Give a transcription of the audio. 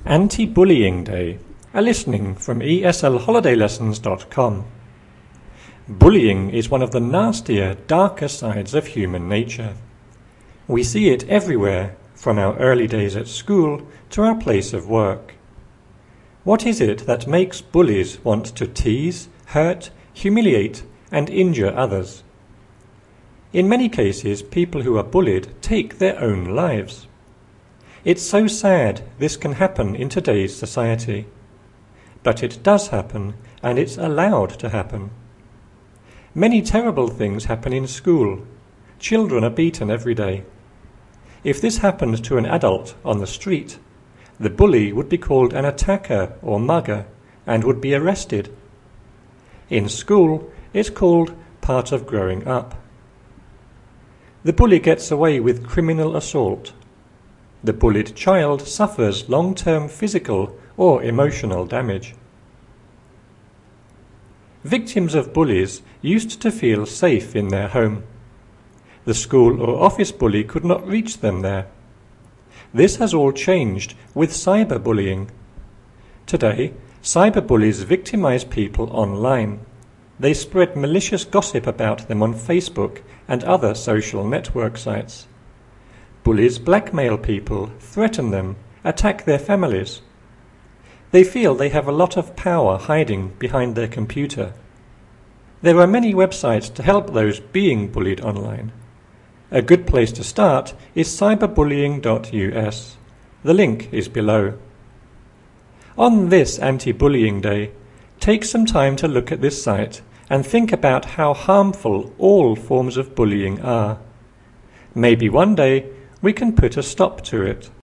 Anti-Bullying Day, a listening from eslholidaylessons.com. Bullying is one of the nastier, darker sides of human nature. We see it everywhere, from our early days at school to our place of work. What is it that makes bullies want to tease, hurt, humiliate, and injure others? In many cases, people who are bullied take their own lives. It's so sad this can happen in today's society. But it does happen, and it's allowed to happen. Many terrible things happen in school. Children are beaten every day. If this happened to an adult on the street, the bully would be called an attacker or mugger and would be arrested. In school, it's called part of growing up. The bully gets away with criminal assault. The bullied child suffers long-term physical or emotional damage. Victims of bullies used to feel safe in their home. The school or office bully could not reach them there. This has all changed with cyberbullying. Today, cyberbullies victimize people online. They spread malicious gossip about them on Facebook and other social network sites. Bullies blackmail people, threaten them, attack their families. They feel they have a lot of power hiding behind their computer. There are many websites to help those being bullied online. A good place to start is cyberbullying.us. The link is below. On this Anti-Bullying Day, take some time to look at this site and think about how harmful all forms of bullying are. Maybe one day we can put a stop to it.